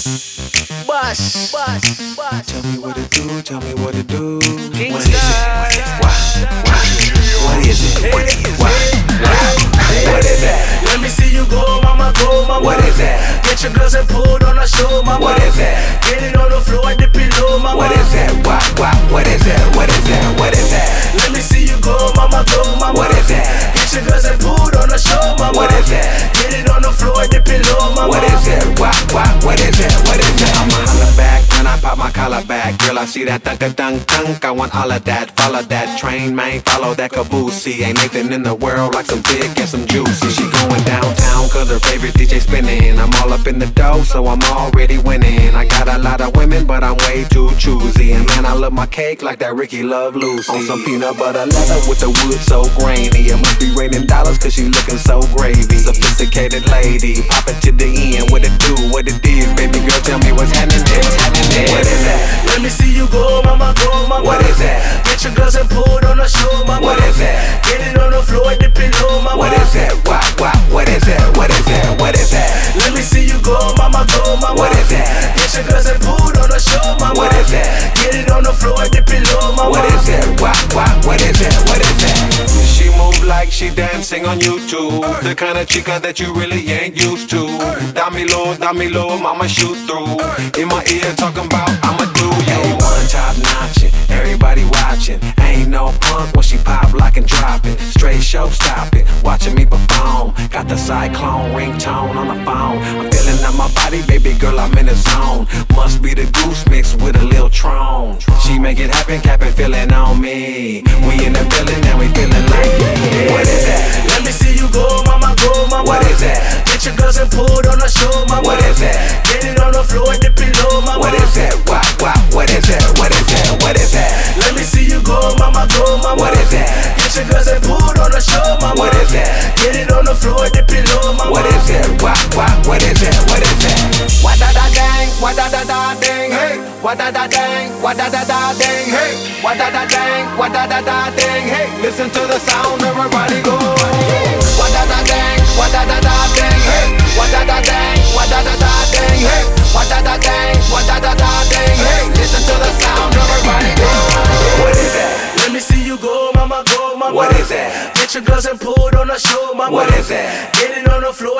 Bus. Tell me what it do, tell me what it do. King What is it? Sky. Why? What is it? Why? What is that? Let me see you go, mama, go, mama. What is that? Get your girls and pull on the show, mama. What is that? Get it on the floor at the pillow, mama. What is that? Why? What is that? What is that? What is that? Let me see you go, mama, go, mama. What is that? Get your girls and pull on the show, mama. What is that? Get it on the floor at the pillow, mama. What is that? Why? What is that? What is that? I'ma holla back when I pop my collar back. Girl, I see that dunk. I want all of that. Follow that train, man. Follow that caboose. Ain't nothing in the world like some thick and some juicy. She going downtown cause her favorite DJ spinning. I'm all up in the dough, so I'm already winning. I got a lot of women, but I'm way too choosy. And man, I love my cake like that Ricky love Lucy. On some peanut butter leather with the wood so grainy. It must be raining dollars cause she looking so gravy. Sophisticated lady, pop it to the end. What it do, what it is, baby girl, tell me what's happening. What is that? Let me see you go, mama, go, mama. What is that? Get your girls and pull on the show, mama. What is that? Get it on the floor at the pillow, mama. What is that? Why? What is that? What is that? What is that? Let me see you go, mama, go, mama. What is that? Get your girls and pull on the show, mama. What is that? Get it on the floor at the pillow, mama. What is that? Why? What is that? What is that? She move like she dancing on YouTube. The kind of chica that you really ain't used to. Dame low, mama shoot through. In my ear talking about I'ma do you. One top notching, everybody watching. Ain't no punk when she pop, lock and drop it. Straight show stopping, watching me perform. Got the cyclone ringtone on the phone. I'm feeling out my body, baby girl, I'm in the zone. Must be the goose mixed with a little Tron. She make it happen, capping, feeling on me. We in the building and we feeling like yeah. What is that? Let me see you go, mama, go, mama. What is that? Get your girls and pull on the show, mama. What is that? Get it on the floor at the pillow, mama. What is that? Why? What is that? What is that? What is that? Let me see you go, mama, go, mama. What is that? Get your girls and pull on the show, mama. What is that? Get it on the floor at the pillow, mama. What is that? Why? What is that? What is that? What da da dang, what da da da dang, hey. What da da dang, what da da da dang, hey. What da da dang, what da da da dang, hey. Listen to the sound, everybody go. What da da dang, what da da da dang, hey. What da da dang, what da da da dang, hey. What da da dang, what da da da dang, hey. Listen to the sound, everybody go. What is that? Let me see you go, mama, go, mama. What is that? Get your girls and pull on the show, mama. What is that? Get it on the floor